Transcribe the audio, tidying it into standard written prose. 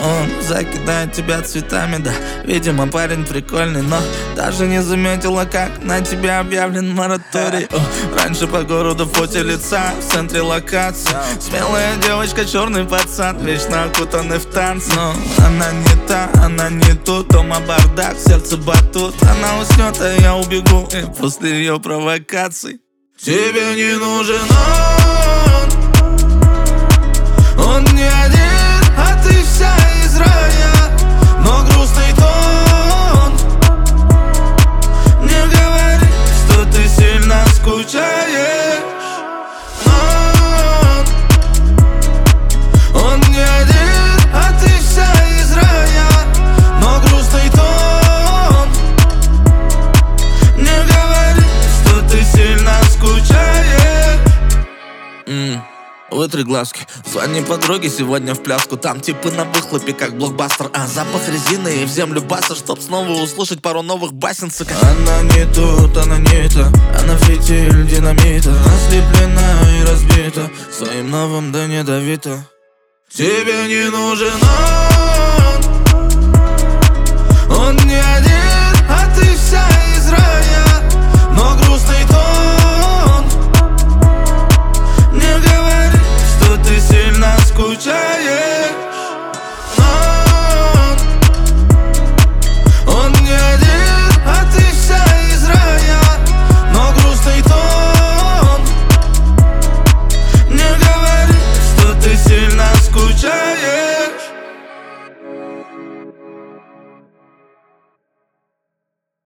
Он закидает тебя цветами, да. Видимо, парень прикольный, но даже не заметила, как на тебя объявлен мораторий. Раньше по городу в поте лица, в центре локации. Смелая девочка, черный пацан, вечно окутанный в танцы. Но она не та, она не тут. Дома бардак, сердце батут. Она уснет, а я убегу после ее провокаций. Тебе не нужен он не один, а ты вся из рая. Но грустный тон. Не говори, что ты сильно скучаешь. Он не один, а ты вся из рая. Но грустный тон. Не говори, что ты сильно скучаешь. Вытри глазки, звони подруге сегодня в пляску. Там типы на выхлопе, как блокбастер. А запах резины и в землю баса, чтоб снова услышать пару новых басен, сука. Она не тут, она не та. Она фитиль динамита. Ослеплена и разбита своим новым, да не давита. Тебе не нужен он не один.